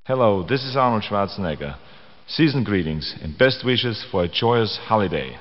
Hello, this is Arnold Schwarzenegger. Season greetings and best wishes for a joyous holiday.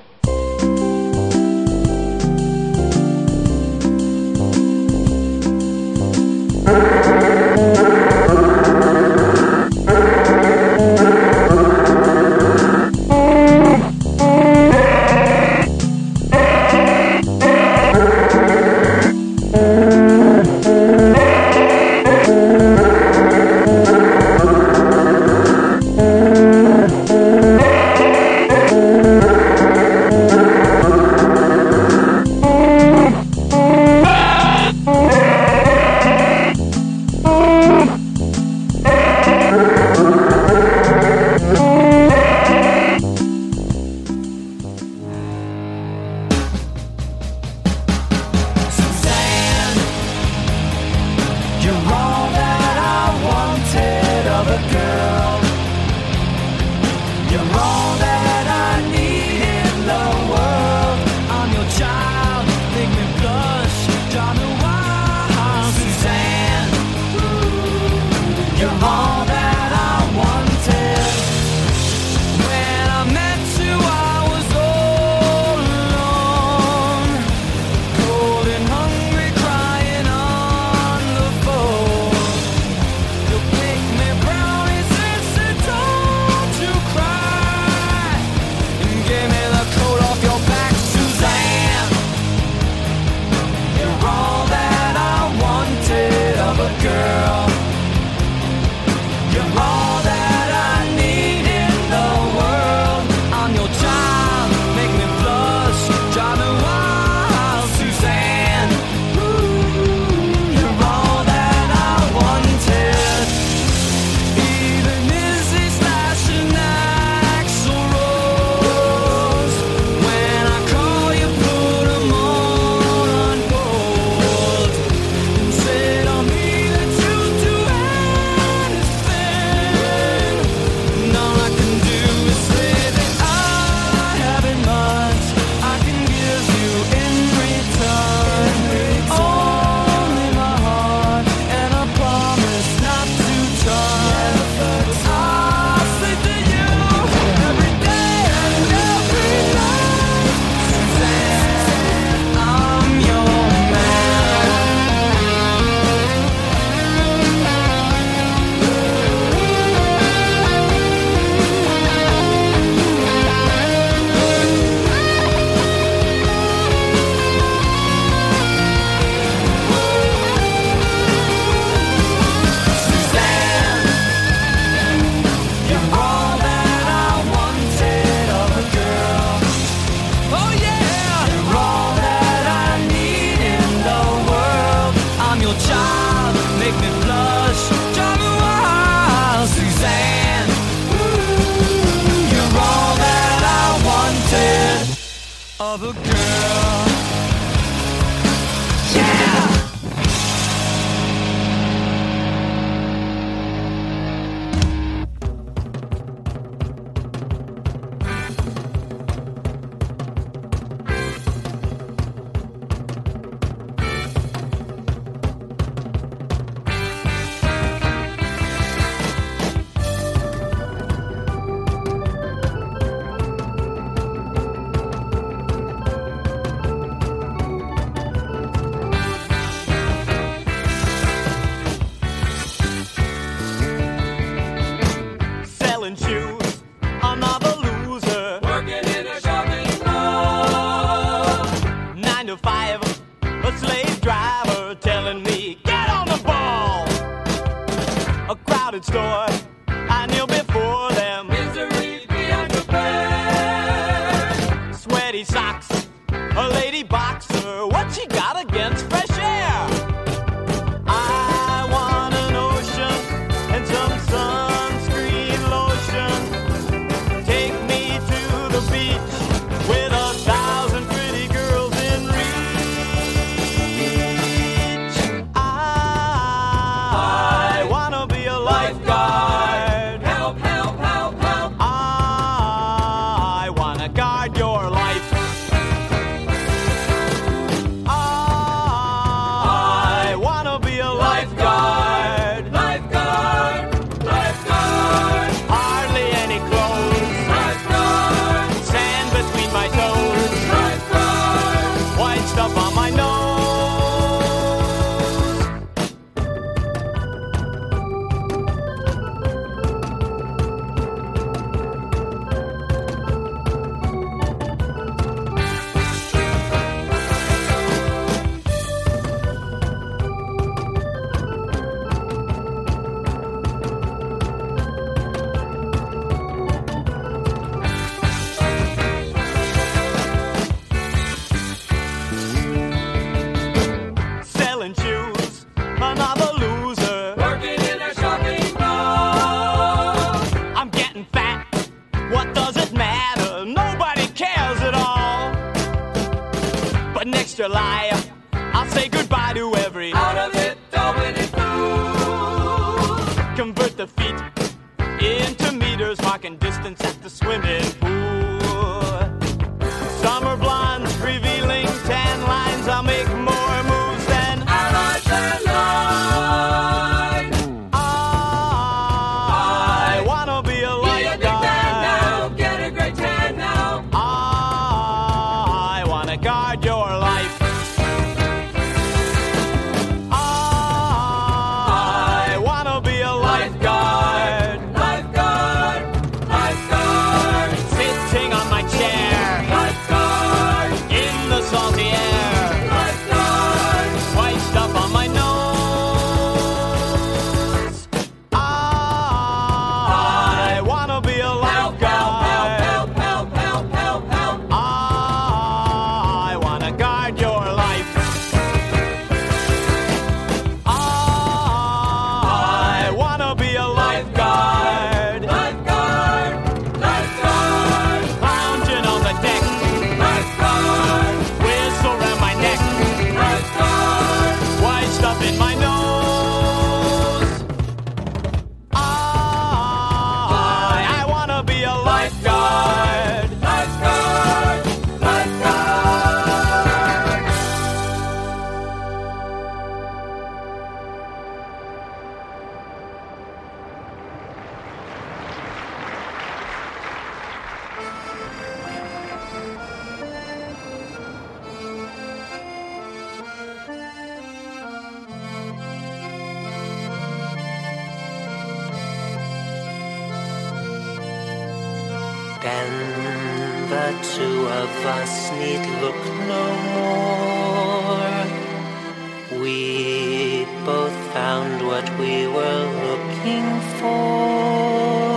Of a girl, yeah. Shoes, another loser, working in a shopping mall. 9 to 5, a slave driver telling me, get on the ball. A crowded store, I kneel before them. Misery beyond repair. Sweaty socks, a lady boxer, what she got against fresh air? I want an ocean and some sunscreen lotion. Take me to the beach with 1,000 pretty girls in reach. I wanna be a lifeguard. Help, help. July. I'll say goodbye to every Out of it, Albany fool. convert the feet into meters, marking distance at the swimming pool. Summer blondes revealing tan lines. I'll make more moves than Allies and line. I wanna be a Be a big man lifeguard. now, get a great tan now. I wanna guard your life. I wanna be a lifeguard. Lifeguard, lifeguard, Sitting on my chair lifeguard, in the salty air, lifeguard. spiced up on my nose. I wanna be a Help, help, lifeguard. help, help, help, help, help, help. I wanna guard your life. I wanna be a lifeguard. Lifeguard, lifeguard, Lounging on the deck, lifeguard, whistle around my neck, lifeguard. white stuff in my nose. I wanna be a lifeguard. Lifeguard, lifeguard. Then the two of us need look no more. We both found what we were looking for.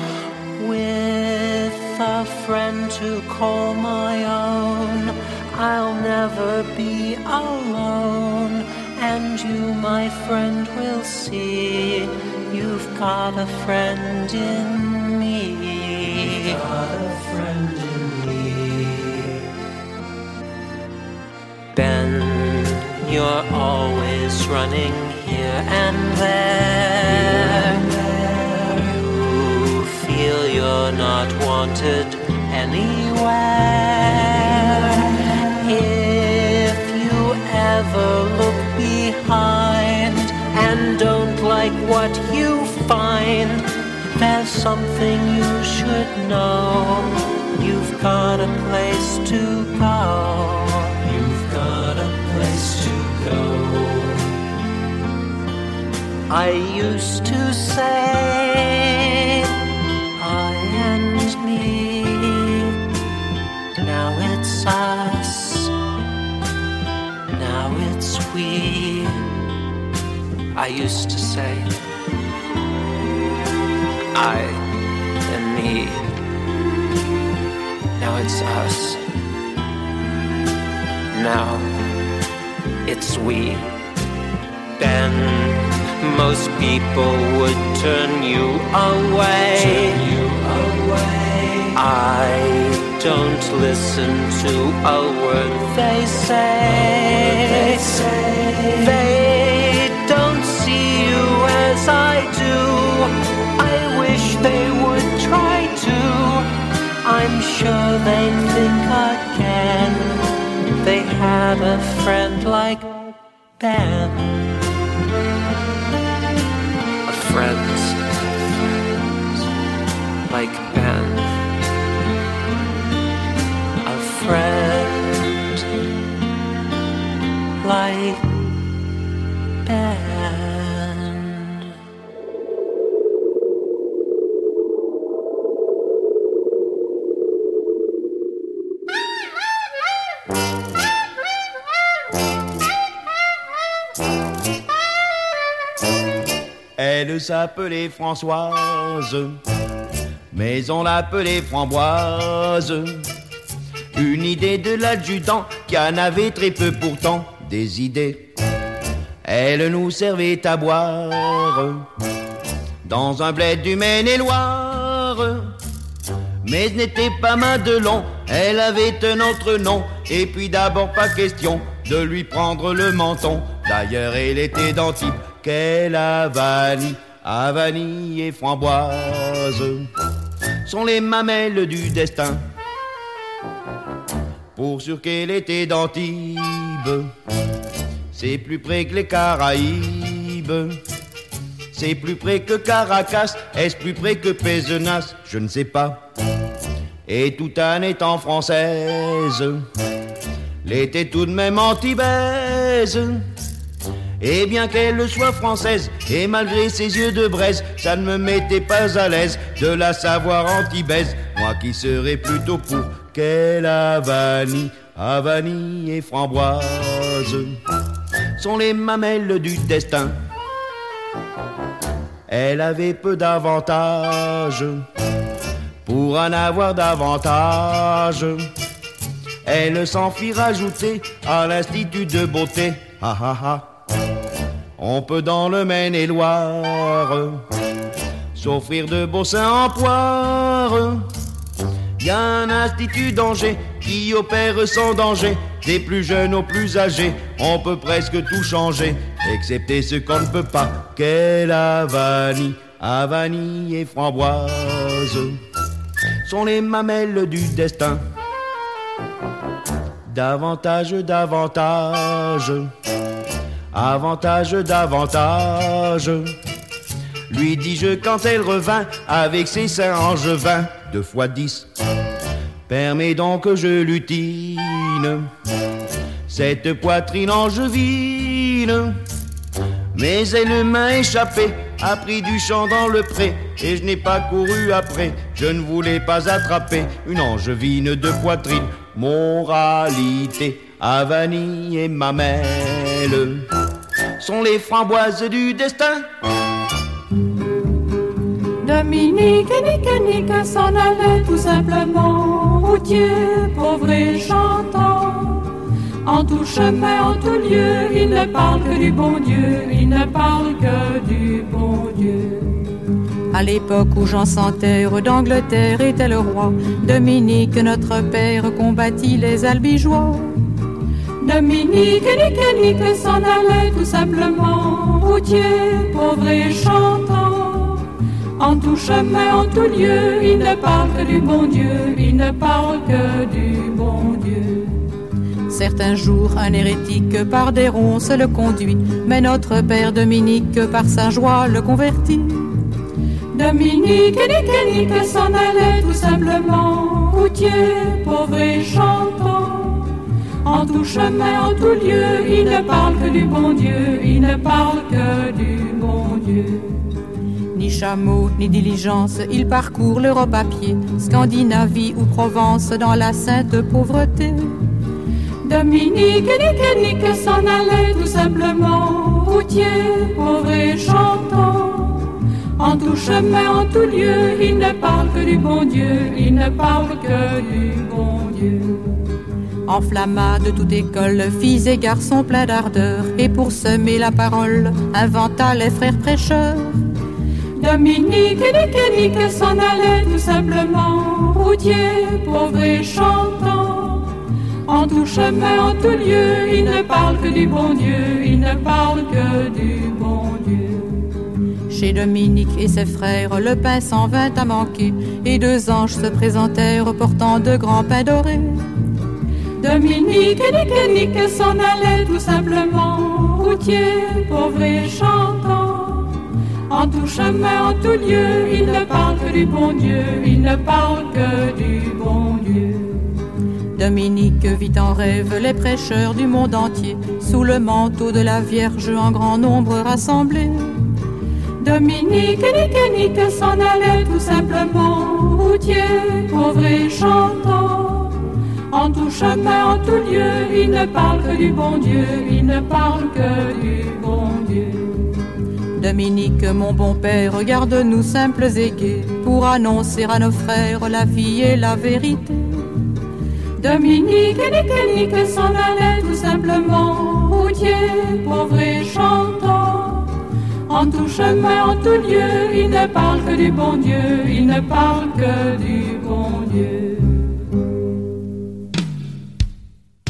With a friend to call my own, I'll never be alone. And you, my friend, will see you've got a friend in me. Got a friend in me. Ben, you're always running here and there. You feel you're not wanted anywhere. If you ever look behind and don't like what you find, there's something you should know. You've got a place to go. You've got a place to go. I used to say I and me. Now it's us. Now it's we. I used to say I and me. Now it's us. Now it's we. Ben, most people would turn you away. I don't listen to a word they say. They don't see you as I do. I wish they would try to. I'm sure they think again. They had a friend like Ben. A friend like Ben. A friend like Ben. Elle s'appelait Françoise, mais on l'appelait Framboise. Une idée de l'adjudant qui en avait très peu pourtant des idées. Elle nous servait à boire dans un bled du Maine-et-Loire. Mais ce n'était pas Madelon, elle avait un autre nom, Et puis d'abord pas question de lui prendre le menton. D'ailleurs elle était d'Antibes, qu'elle a vanille, à vanille et framboise sont les mamelles du destin. Pour sûr qu'elle était d'Antibes, c'est plus près que les Caraïbes. C'est plus près que Caracas, est-ce plus près que Pézenas? Je ne sais pas. Et tout en étant française, l'était tout de même antibaise. Et bien qu'elle soit française, et malgré ses yeux de braise, ça ne me mettait pas à l'aise de la savoir antibaise. Moi qui serais plutôt pour qu'elle a vanille, à vanille et framboise sont les mamelles du destin. Elle avait peu d'avantages pour en avoir davantage. Elle s'en fit rajouter à l'institut de beauté. Ha ha ha. On peut dans le Maine-et-Loire s'offrir de beaux seins en poire. Y a un institut d'Angers qui opère sans danger, des plus jeunes aux plus âgés. On peut presque tout changer, excepté ce qu'on ne peut pas. Qu'elle a vanille, à vanille et framboise sont les mamelles du destin. Davantage, davantage, avantage, davantage, lui dis-je quand elle revint avec ses seins angevins. 2 fois 10, permets donc que je lutine cette poitrine angevine. Mais elle m'a échappé, a pris du champ dans le pré, et je n'ai pas couru après, je ne voulais pas attraper une angevine de poitrine. Moralité, à vanille et mamelle sont les framboises du destin. Dominique et Nique s'en allait tout simplement, routier, pauvre et chantant. En tout chemin, en tout lieu, il ne parle que du bon Dieu, il ne parle que du bon Dieu. À l'époque où Jean sans terre d'Angleterre était le roi, Dominique, notre père, combattit les albigeois. Dominique et Nique s'en allait tout simplement, routier, pauvre et chantant. En tout chemin, en tout lieu, il ne parle que du bon Dieu, il ne parle que du bon Dieu. Certains jours, un hérétique par des ronces le conduit, mais notre père Dominique par sa joie le convertit. Dominique et Nique s'en allait tout simplement, routier, pauvre et chantant. En tout chemin, en tout lieu, il ne parle que du bon Dieu, il ne parle que du bon Dieu. Ni chameau, ni diligence, il parcourt l'Europe à pied, Scandinavie ou Provence dans la sainte pauvreté. Dominique et Nique s'en allait tout simplement, routier, pauvre et chantant. En tout chemin, en tout lieu, il ne parle que du bon Dieu, il ne parle que du bon Dieu. Enflamma de toute école, filles et garçons pleins d'ardeur, et pour semer la parole, inventa les frères prêcheurs. Dominique et Nique s'en allait tout simplement, routier, pauvre et chantant. En tout chemin, en tout lieu, il ne parle que du bon Dieu, il ne parle que du bon Dieu. Chez Dominique et ses frères, le pain s'en vint à manquer, et 2 anges se présentèrent portant de grands pains dorés. Dominique et Nique s'en allait tout simplement, routier, pauvre et chantant. En tout chemin, en tout lieu, il ne parle que du bon Dieu, il ne parle que du bon Dieu. Dominique vit en rêve les prêcheurs du monde entier, sous le manteau de la Vierge en grand nombre rassemblés. Dominique et Nique s'en allait tout simplement, routier, pauvre et chantant. En tout chemin, en tout lieu, il ne parle que du bon Dieu, il ne parle que du bon Dieu. Dominique, mon bon père, regarde-nous simples et gais, pour annoncer à nos frères la vie et la vérité. Dominique et Nique s'en allait tout simplement, routier, pauvre et chantant. En tout chemin, en tout lieu, il ne parle que du bon Dieu, il ne parle que du bon Dieu.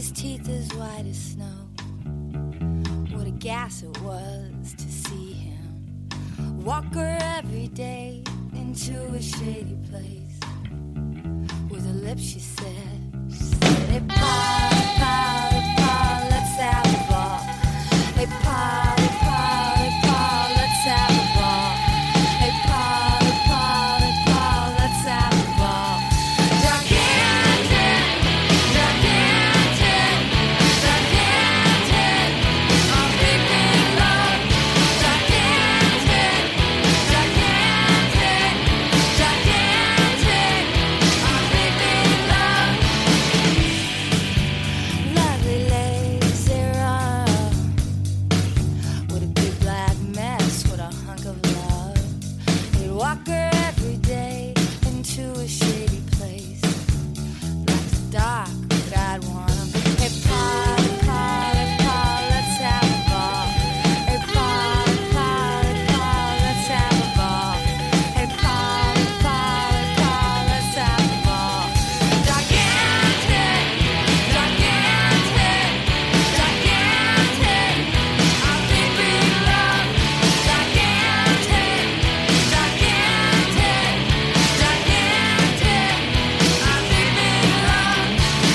his teeth as white as snow. What a gas it was to see him walk her every day into a shady place. With her lips she said, hey Paul, Paul, hey Paul, let's have a ball. Hey Paul, hey Paul, hey Paul, let's have a ball. Hey Paul, hey Paul, hey Paul, let's have a ball. Gigantic, gigantic, gigantic, our big big love. Gigantic, gigantic, gigantic, our big big love. Lovely legs they run with a big black mess, with a hunk of love. They'd walk her every day into a shady place. Life's dark, but I'd wanna be. Hey Paul, hey Paul, hey Paul, let's have a ball. Hey Paul, hey Paul, hey Paul, let's have a ball. Hey Paul, hey Paul, hey Paul, let's have a ball. Gigantic, gigantic, gigantic, our big big love. Gigantic, gigantic, gigantic, our big big love.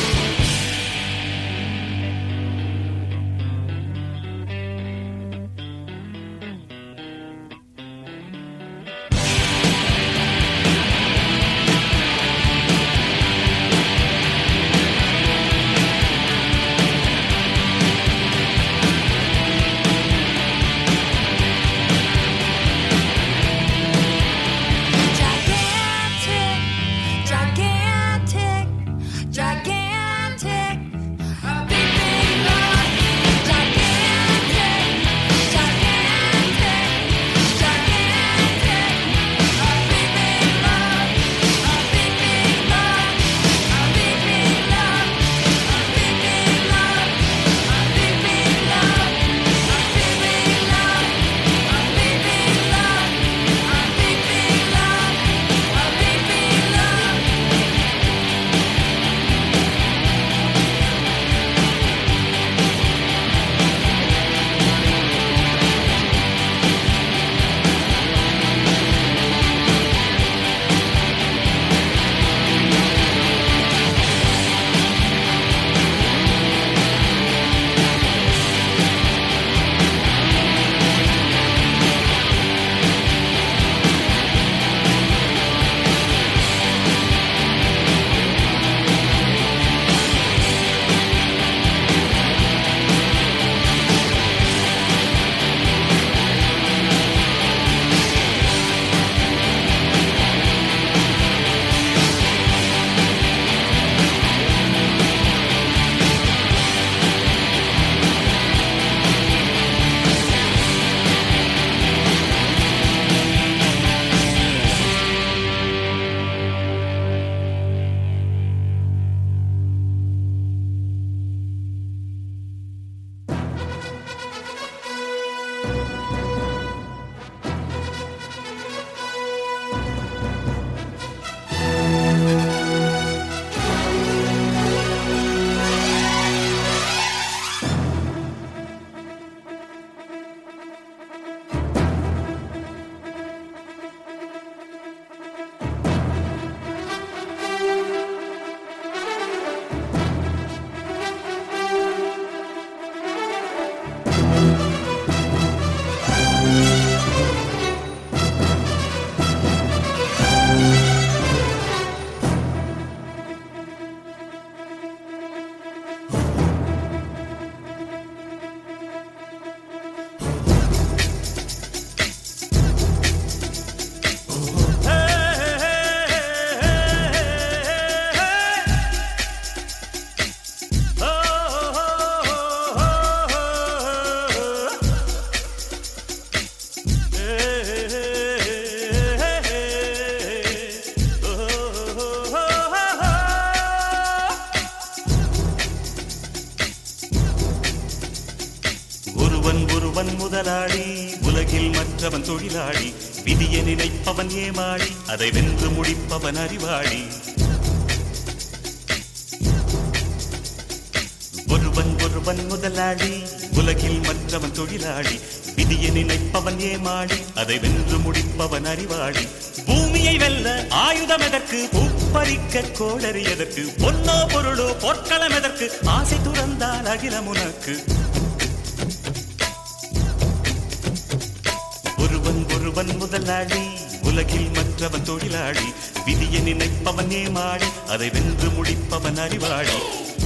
Gigantic, gigantic, gigantic, our big big love. Gigantic, gigantic, gigantic, our big big love. Our big big love. Our big big love. Our big big love. Our big big love. Our big big love. Our big big love. Our big big love. Our big big love. ஒருவன் முதலாளி, உலகில் மற்றவன் தொழிலாளி. விதியை நினைப்பவன் ஏமாளி, அதை வென்று முடிப்பவன் அறிவாளி. ஒருவன் முதலாளி உலகில் மற்றவன் தொழிலாளி விதியை நினைப்பவன் ஏமாளி அதை வென்று முடிப்பவன் அறிவாளி பூமியை வெல்ல ஆயுதம் எதற்கு பூப்பறிக்க கோடரி எதற்கு பொன்னோ பொருளோ பொற்களம் எதற்கு ஆசை துறந்தால் அகிலம் உனக்கு ஒருவன் முதலாளி உலகில் மற்றவன் தொழிலாளி விதியை நினைப்பவன் ஏமாளி அதை வென்று முடிப்பவன் அறிவாளி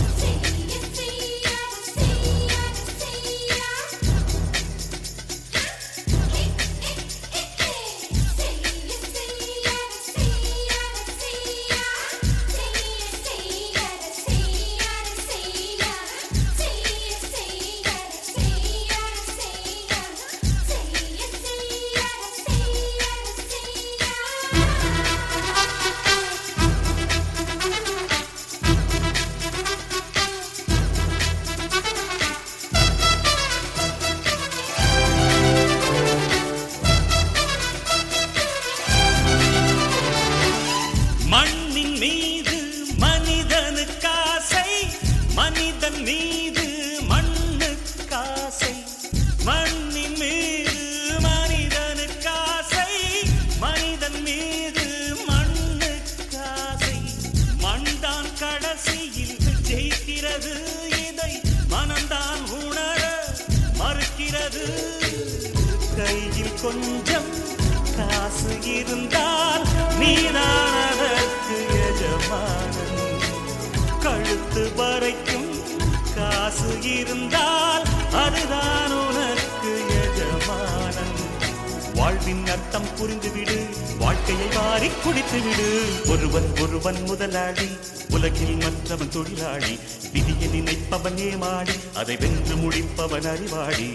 கையில் கொஞ்சம் காசு இருந்தால் நீதான் அதற்கு எஜமானன் கழுத்து வரைக்கும் காசு இருந்தால் அதுதான் உனக்கு எஜமானன் வாழ்வின் அர்த்தம் புரிந்துவிடு வாழ்க்கையை வாரி குடித்துவிடு ஒருவன் முதலாளி உலகில் மற்றவன் தொழிலாளி விதியை நினைப்பவன் ஏமாளி அதை வென்று முடிப்பவன் அறிவாளி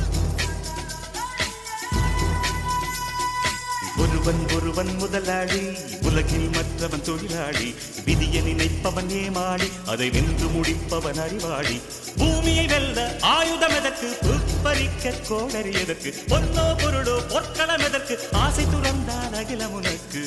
ஒருவன் முதலாளி உலகில் மற்றவன் தொழிலாளி விதியை நினைப்பவன் ஏமாளி அதை வென்று முடிப்பவன் அறிவாளி பூமியை வெல்ல ஆயுதம் எதற்கு பறிக்க கோடரி எதற்கு பொன்னோ பொருளோ பொற்களம் எதற்கு ஆசை துறந்தான் அகிலம் உனக்கு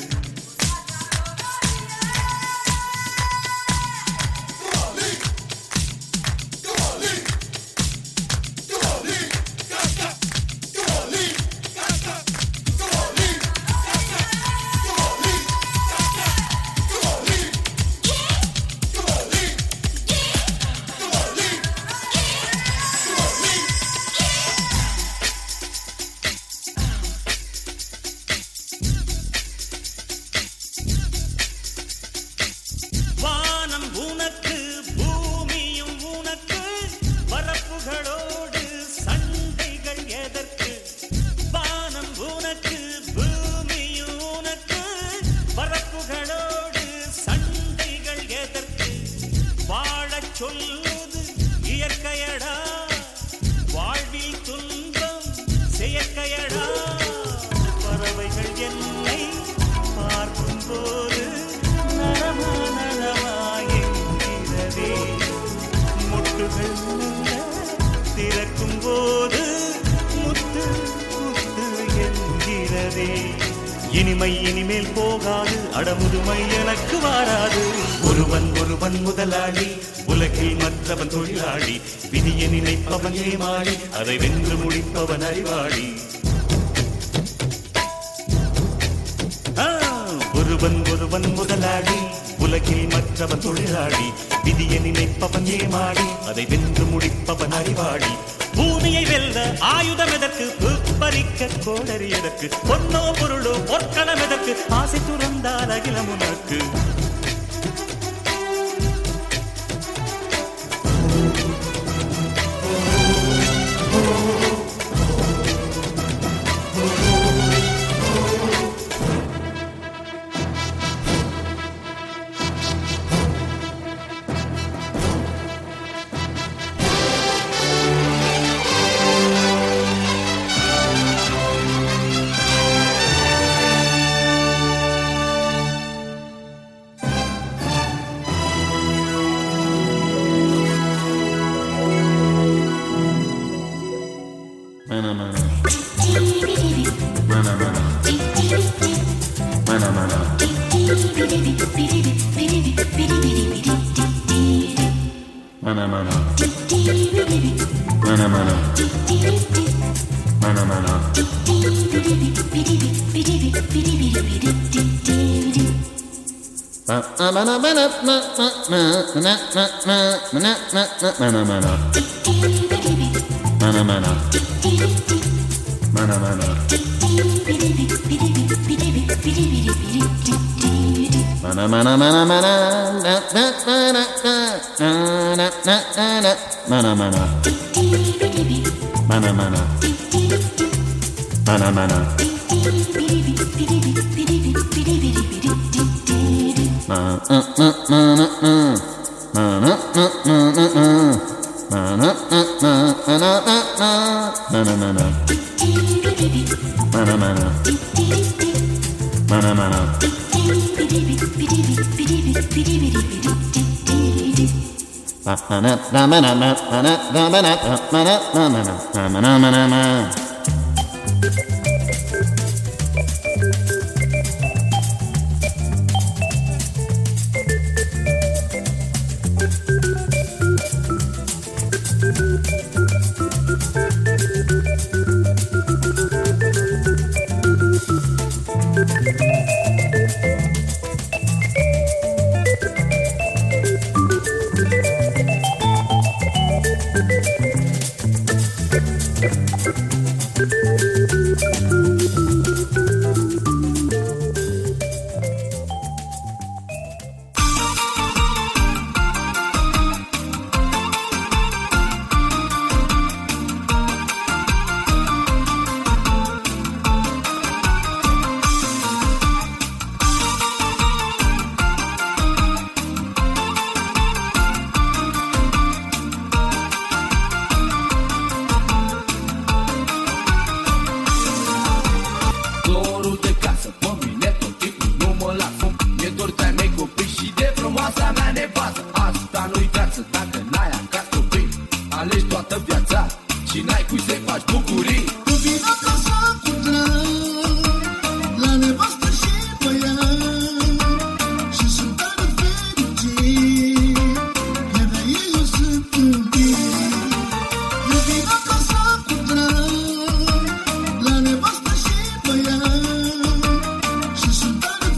சொல்லுது இயற்கையடா வாழ்வில் துன்பம் செயற்கையடா பறவைகள் என்னை பார்க்கும் போது நலமாயங்கிறதே முட்டுகள் திறக்கும் போது முத்து முத்து என்கிறதே இனிமை இனிமேல் போகாது அடமுதுமை எனக்கு வாராது ஒருவன் முதலாளி உலகில் மற்றவன் தொழிலாளி விதியை நினைப்பவன் ஏமாளி அதை வென்று முடிப்பவன் அறிவாளி ஒருவன் முதலாளி உலகில் மற்றவன் தொழிலாளி விதியை நினைப்பவன் ஏமாளி அதை வென்று முடிப்பவன் அறிவாளி பூமியை வெல்ல ஆயுதம் எதற்கு பறிக்க கோடரி எதற்கு பொன்னோ பொருளோ பொற்களம் எதற்கு ஆசை துறந்தால் அகிலம் உனக்கு Mana Dorul de casă, pe mine tot timpul nu mă las. Mi-e dor de-ai mei copii și de frumoasa mea nevastă. Asta nu-i viață dacă n-ai acasă copii. Alegi toată viața și n-ai cui să-i faci bucurii. Tu vin acasă cu drag, la nevastă și băiat, și sunt tare fericit, că de ei eu sunt iubit. Eu vin acasă cu drag, la nevastă și băiat, și sunt tare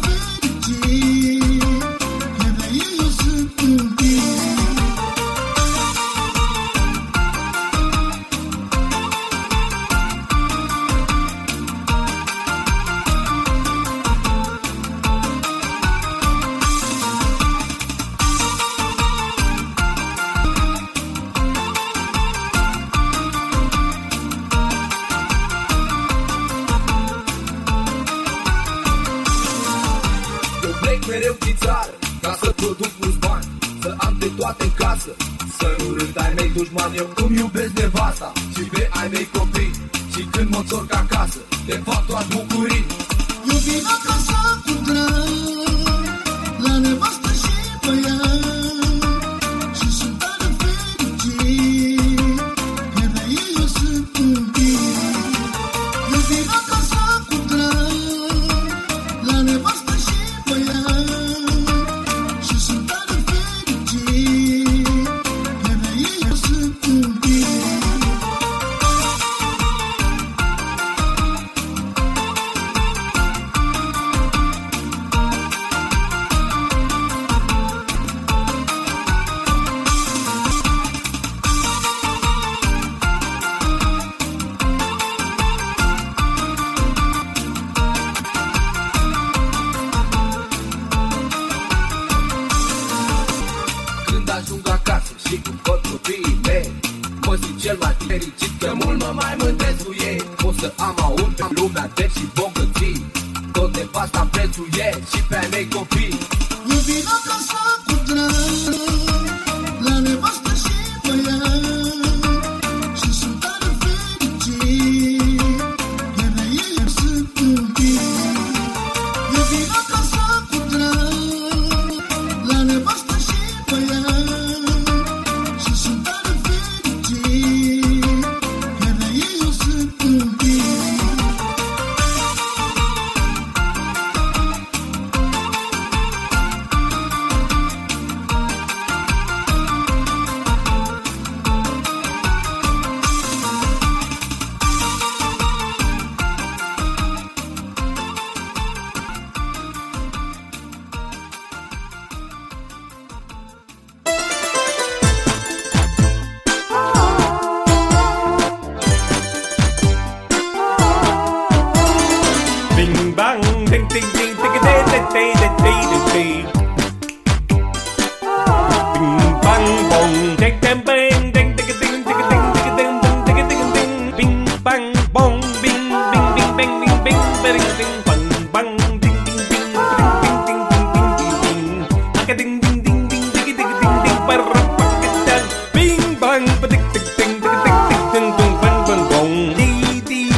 fericit, că de ei eu sunt iubit. Eu plec mereu din țară ca să produc mulți bani, să am de toate în casă, să nu râd ai mei dușmani. Eu îmi iubesc nevasta și pe ai mei copii, și când mă întorc acasă te fac toate bucurii. Eu vin acasă cu drag, la nevastă și băiat, și sunt tare fericit, că de ei eu sunt iubit. Eu vin acasă cu drag, la nevastă și băiat, și sunt tare fericit, că de ei eu sunt iubit. Când ajung acasă și când văd copiii mei, mă simt cel mai fericit, că mult mă mai mândresc cu ei. O să am aur pe lumea de și bogății, tot nevasta prețuie și pe ai mei copii. Eu vin acasă cu drag, la nevastă și băiat, și sunt tare fericit, că de ei eu sunt iubit. Eu vin acasă cu drag, la nevastă și băiat, și sunt tare fericit, că de ei eu sunt iubit. ding ding bang ding ding ding ding ding ding ding ding ding bing bang bong bing bing bing bang bing bing bing ding bang bang ding ding ding ding ding ding ding ding ding ding ding ding ding ding ding ding ding bing bang ding ding ding ding ding ding ding bang bang bong dee dee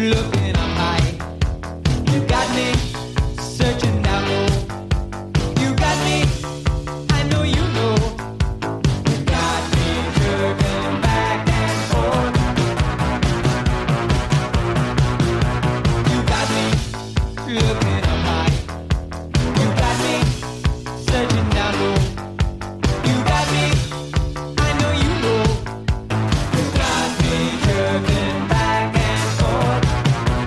looking up high. You got me searching down low. You got me, I know you know. You got me jerking back and forth. You got me looking up high. You got me searching down low. You got me, I know you know. You got me jerking back and forth.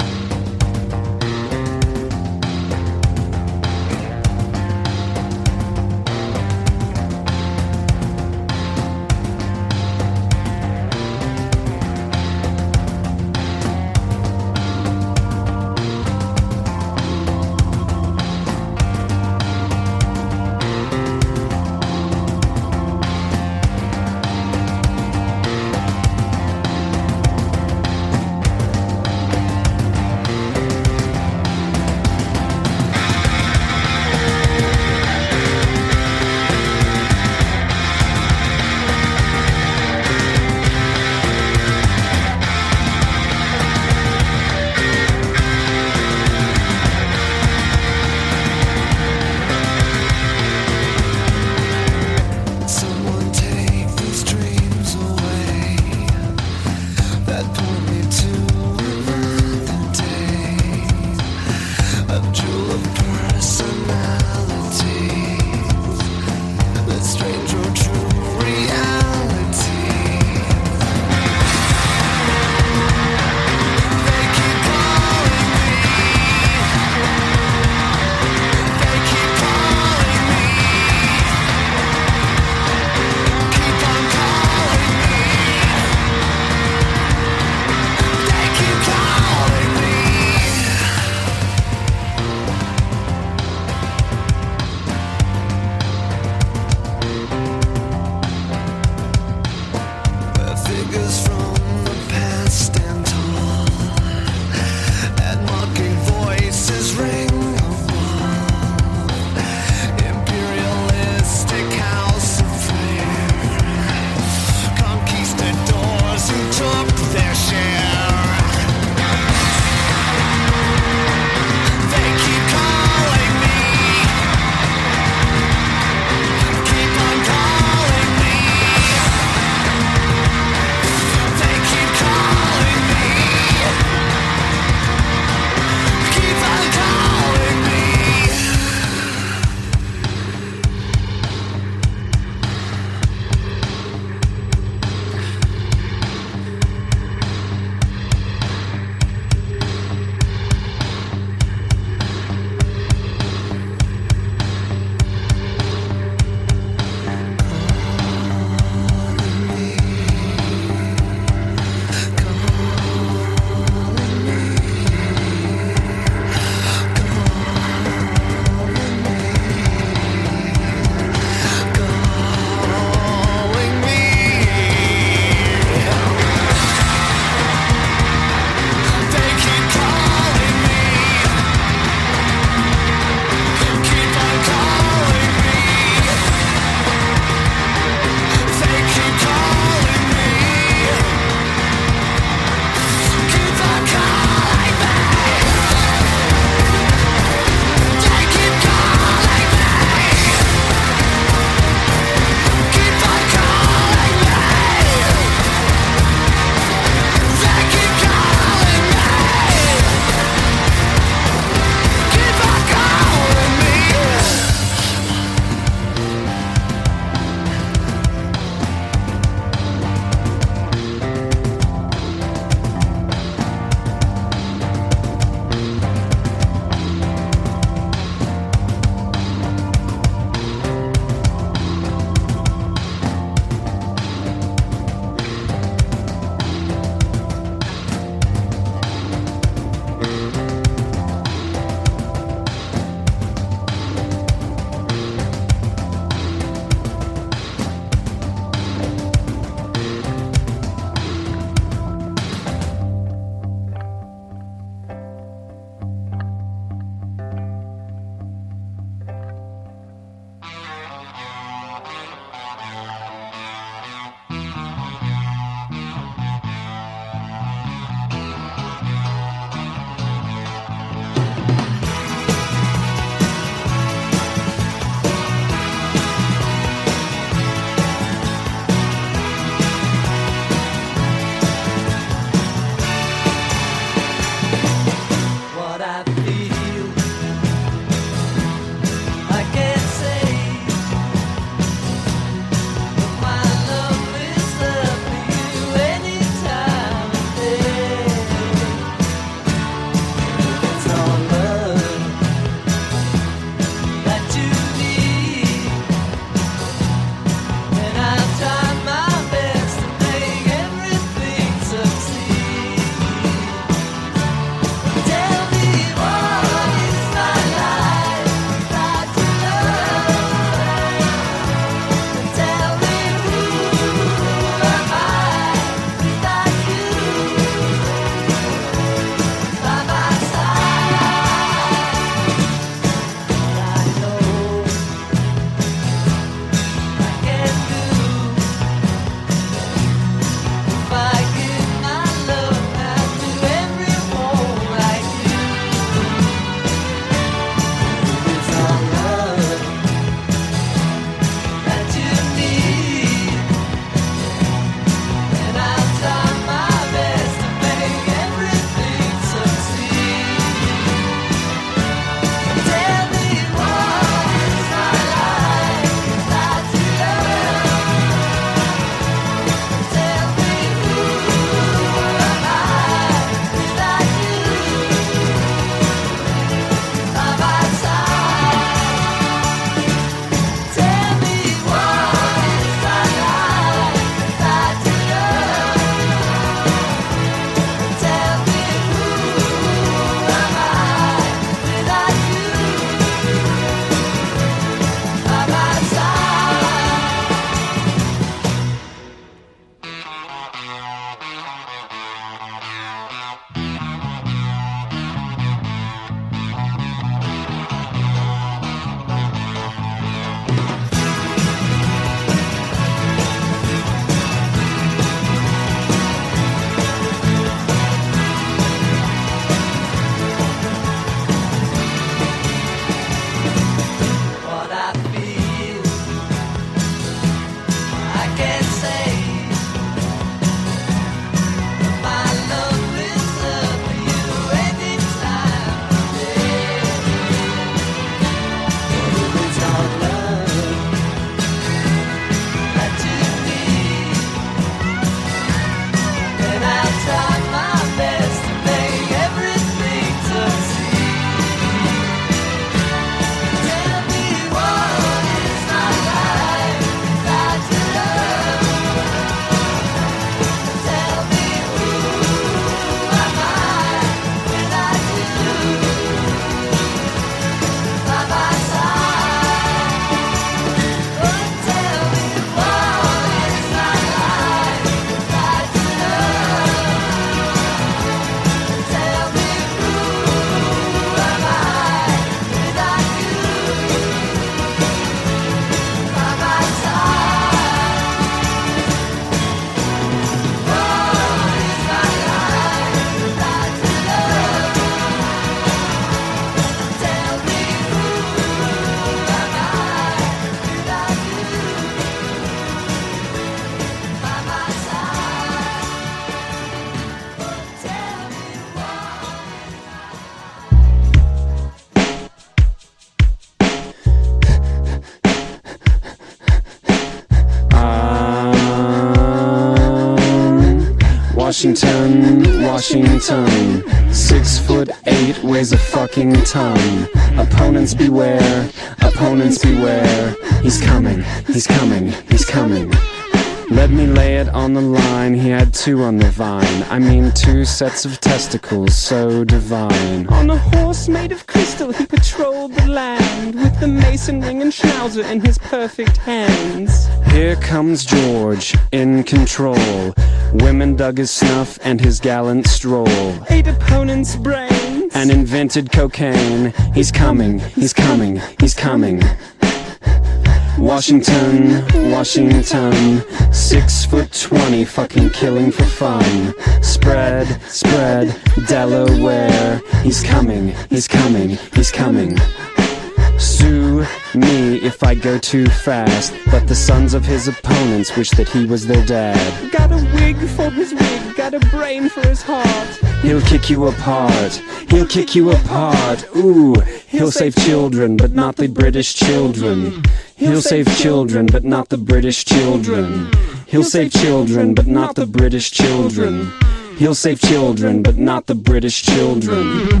Washington, Washington, 6'8", weighs a fucking ton. Opponents beware, opponents beware. He's coming, he's coming, he's coming. Let me lay it on the line, he had 2 on the vine. I mean 2 sets of testicles, so divine. On a horse made of crystal he patrolled the land, with the mason ring and schnauzer in his perfect hands. Here comes George, in control. Women dug his snuff and his gallant stroll. 8 opponents' brains and invented cocaine. He's coming, he's coming, he's coming. Washington, Washington, 6'20", fucking killing for fun. Spread, spread, Delaware. He's coming, he's coming, he's coming. Sue me if I go too fast, but the sons of his opponents wish that he was their dad. Got a wig for his wig, got a brain for his heart. He'll kick you apart, he'll kick you apart. Ooh, he'll save children, but not the British children. He'll save children, but not the British children. He'll save children, but not the British children. He'll save children, but not the British children.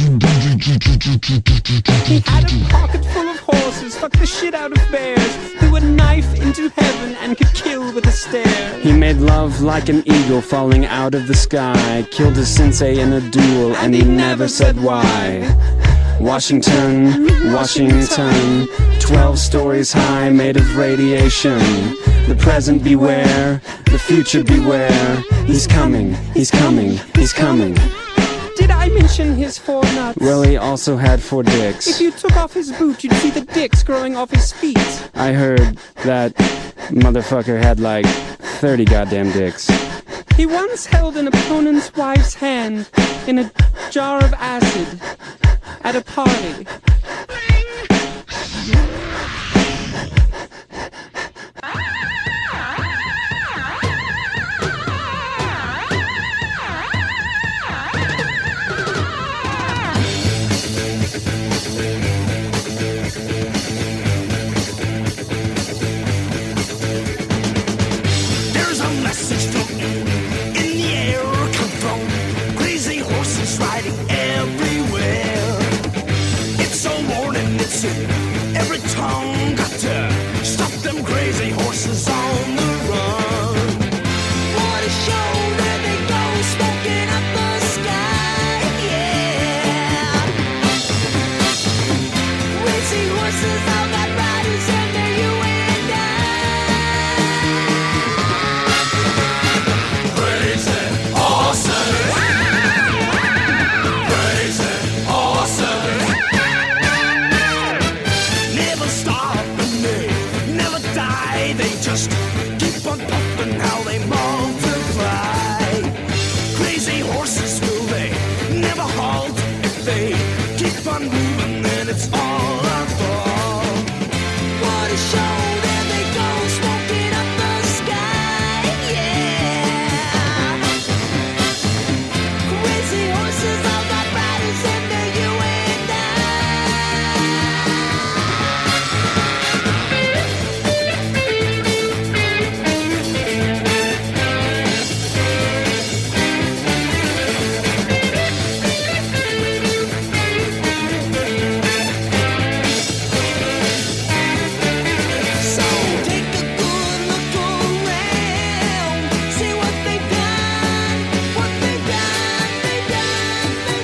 He had a pocket full of horses, fucked the shit out of bears, threw a knife into heaven and could kill with a stare. He made love like an eagle falling out of the sky, killed his sensei in a duel, and he never said why. Washington, Washington, 12 stories high, made of radiation. The present beware, the future beware. He's coming, he's coming, he's coming. Did I mention his 4 nuts? Well, he also had 4 dicks. If you took off his boot, you'd see the dicks growing off his feet. I heard that motherfucker had like 30 goddamn dicks. He once held an opponent's wife's hand in a jar of acid at a party. There's a message floating in the air, come from crazy horses riding everywhere. It's a warning, it's in every tongue. Got to stop them crazy horses on the run. What a show, there they go, smoking up the sky, yeah. Crazy horses, all got riders, and they're you and I. Crazy horses. Crazy horses. Never stop and they never die. They just keep on pumping how they multiply. Crazy horses, will they never halt? If they keep on moving, then it's all our fault. What a show, there they go, smoking up the sky, yeah. Crazy horses, all got riders, and they're you and So take a good look around, see what they've done, what they've done, they've done,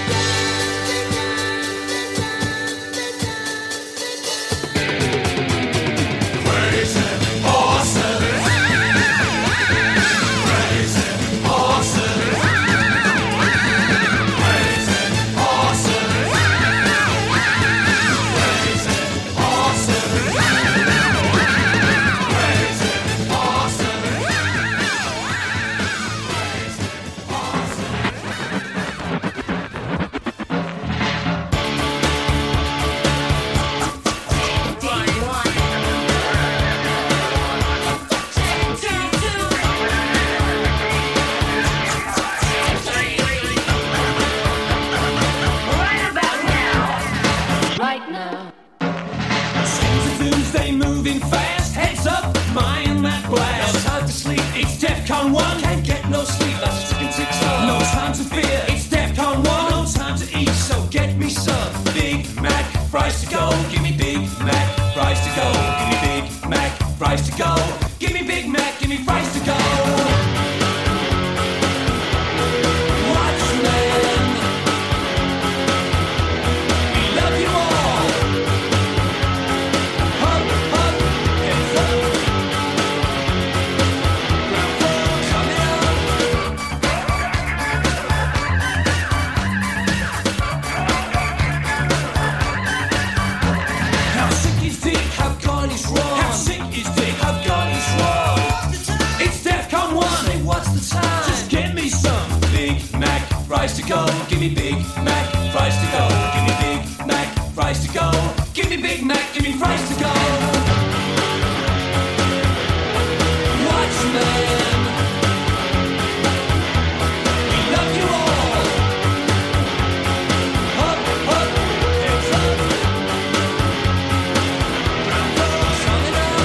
to fear. It's DEFCON 1, no time to eat, so get me some Big Mac fries to go. Give me Big Mac fries to go. Give me Big Mac fries to go. Give me Big Mac, give me fries to go. Watchmen, we love you all. Hug, hug, hands up. Ground floor coming up. How sick is Dick? How gone is wrong? How sick is Dick? How gone is wrong? It's DEFCON 1. Say what's the time? Just get me some Big Mac fries to go. Give me Big Mac fries to go. Give me Big Mac fries to go. Give me Big Mac, give me fries to go. Watchmen, we love you all. Hug, hug, hands up. Ground floor coming up.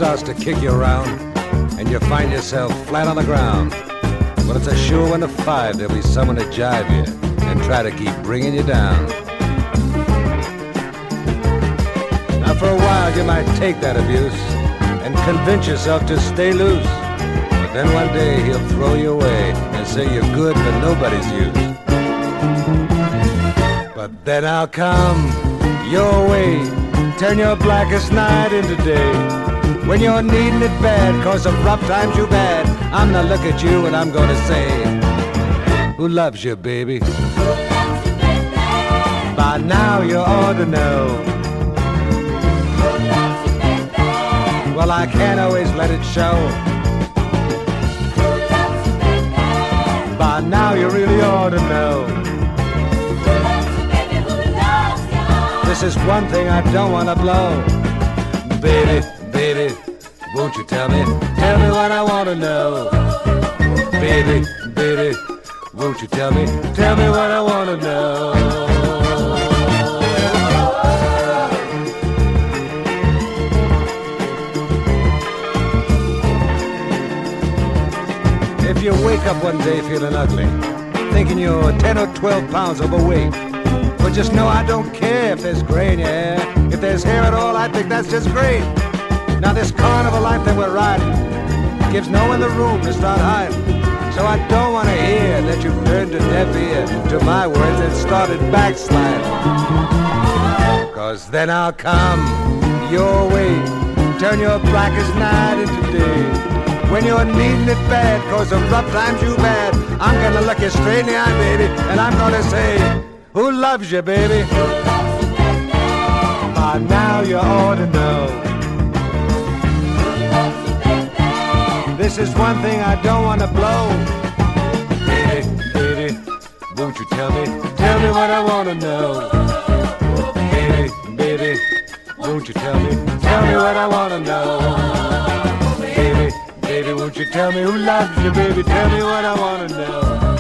starts to kick you around, and you find yourself flat on the ground. Well, it's a sure 1 to 5 there'll be someone to jive you and try to keep bringing you down. Now, for a while, you might take that abuse and convince yourself to stay loose. But then one day, he'll throw you away and say you're good for nobody's use. But then I'll come your way, turn your blackest night into day. When you're needing it bad, 'cause of rough times you've had, I'm gonna look at you and I'm gonna say, who loves you, baby? By now you ought to know. Well, I can't always let it show. By now you really ought to know. This is one thing I don't want to blow. Baby, baby, won't you tell me what I want to know. Baby, baby, won't you tell me what I want to know. If you wake up one day feeling ugly, thinking you're 10 or 12 pounds overweight, but just know I don't care if there's gray in your hair. If there's hair at all, I think that's just great. Now this carnival life that we're riding gives no one the room to start hiding. So I don't want to hear that you've turned a deaf ear to my words and started backsliding. 'Cause then I'll come your way, turn your blackest night into day. When you're needing it bad, 'cause of rough times you've had, I'm gonna look you straight in the eye, baby, and I'm gonna say, who loves you, baby? By now you ought to know. This is one thing I don't want to blow. Baby, baby, won't you tell me what I want to know. Baby, baby, won't you tell me what I want to know. Baby, baby, won't you tell me who loves you, baby, tell me what I want to know.